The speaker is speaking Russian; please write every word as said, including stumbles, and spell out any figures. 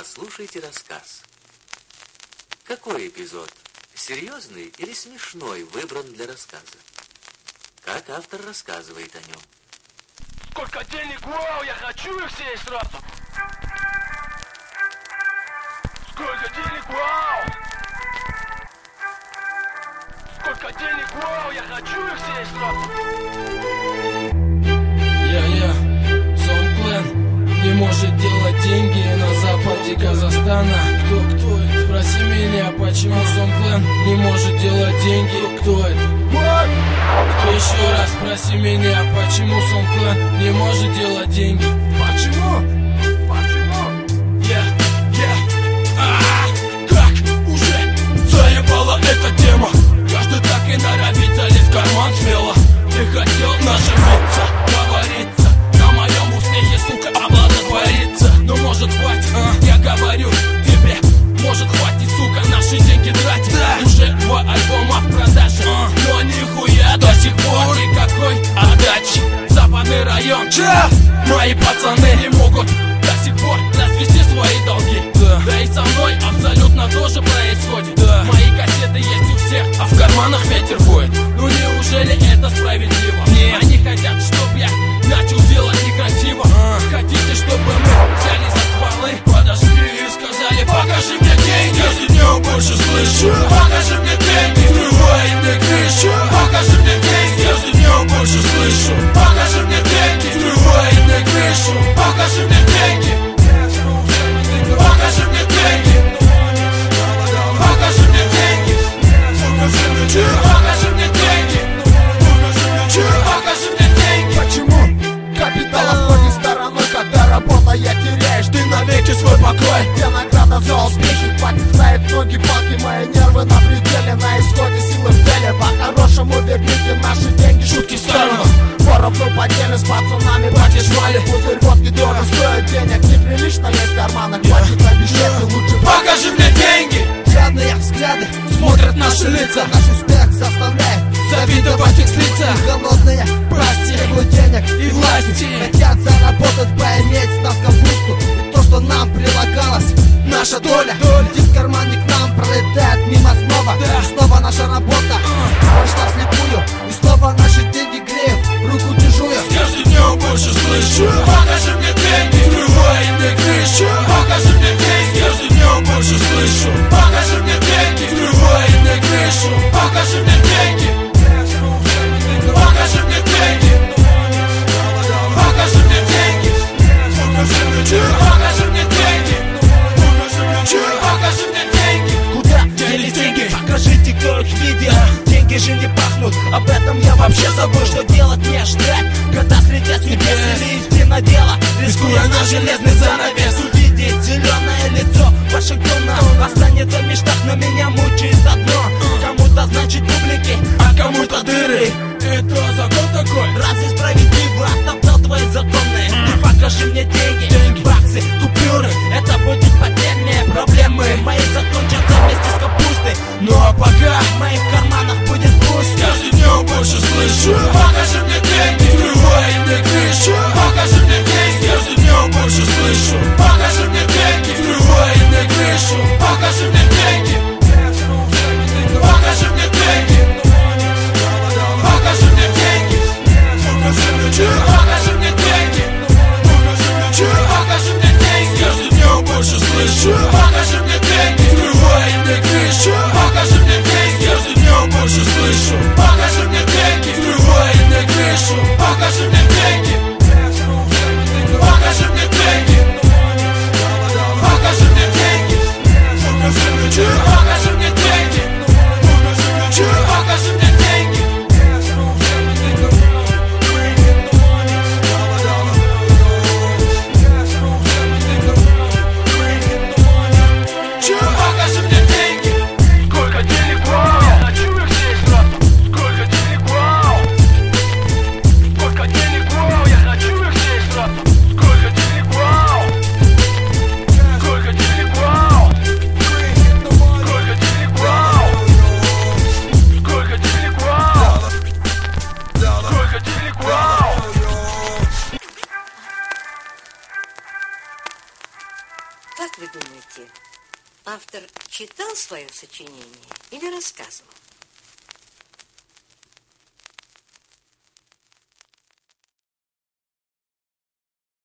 послушайте рассказ. Какой эпизод, серьезный или смешной, выбран для рассказа? Как автор рассказывает о нем? Сколько денег, вау, я хочу их все сразу. Сколько денег, вау. Сколько денег, вау, я хочу их все сразу. Я-я, Сон-Клэн не может делать деньги на западе Казахстана. Кто, кто это? Спроси меня, почему Сон-Клэн не может делать деньги. Кто это? Кто еще раз спроси меня, почему Сон-Клэн не может делать деньги. Почему? Почему? Я, я, а, как уже заебала эта тема. Каждый так и норовит залезть в карман смело. Ты хотел наживиться, говорится, на моем успехе, сука, облада творится. Ну может хватит, а? Я говорю тебе, может хватит, сука, наши деньги тратить. Да. Уже два альбома в продаже, а? Но нихуя до сих пор никакой отдачи. Западный район, че? Мои пацаны не могут до сих пор развести свои долги. Да, да и со мной абсолютно тоже происходит. Да. Мои кассеты есть у всех, а в карманах ветер воет. Ну неужели это справедливо? Нет. Они хотят, чтоб я начал делать некрасиво. а. Хотите, чтобы мы взяли за стволы, подошли и сказали: покажи мне деньги. Каждый днем больше слышу: покажи мне деньги. Врывай мне крышу: покажи мне деньги. Каждый днем больше слышу: покажи мне деньги. Врывай мне крышу: покажи мне деньги. Покажи мне деньги. Покажи мне деньги. Покажи мне деньги. Покажи мне деньги. Почему капитал обходит стороной, когда работа я теряешь ты навеки свой покой? Где награда за успехи? Хватит ставить ноги, палки, мои нервы на пределе. На исходе силы в теле. По-хорошему верните наши деньги. Шутки в сторону. Поровну поделю с пацанами, братья шмали. Пузырь водки дорого стоит денег. Неприлично лезть в карманах. Хватит обещать, ты лучше покажи мне деньги. Жадные взгляды смотрят наши лица. Наш успех заставляет завидовать их с лица. Голодные Прости. требуют денег и власти. Хотят заработать, поиметь нас капусту. И то, что нам прилагалось, наша доля, доля. Летит в кармане к нам, пролетает мимо снова. Да. И снова наша работа uh. прошла вслепую. И снова наши деньги греют руку чужую. С каждым днем больше слышу: покажи мне деньги. Врывай мне крышу: покажи мне деньги. С каждым днем больше слышу: покажи мне деньги. Врывай мне крышу: покажи мне деньги. Покажи мне деньги. Покажи мне деньги. Покажи мне деньги. Покажи мне деньги. Куда делись деньги? Покажите, кто их видел. Деньги же не пахнут. Об этом я вообще забыл. Что делать мне ждать, когда слетят с небес? Или идти на дело, рискуя на железный занавес? Увидеть зеленое лицо Вашингтона останется в мечтах, но меня мучает одно. Кому-то значит публики, а кому-то дыры. Это закон такой? Разве справедливо оттоптал твои законы? Ты покажи мне деньги, деньги, баксы, купюры. Это будет потерянные проблемы. Мои закончатся вместе с капустой. Ну а пока в моих карманах будет пусто. Каждый днем больше слышу: покажи мне деньги. Врывай мне крышу: покажи мне деньги. Каждый днем больше слышу: покажи мне деньги. Врывай мне крышу: покажи мне деньги. Покажи мне деньги. Покажи мне деньги. Как вы думаете, автор читал свое сочинение или рассказывал?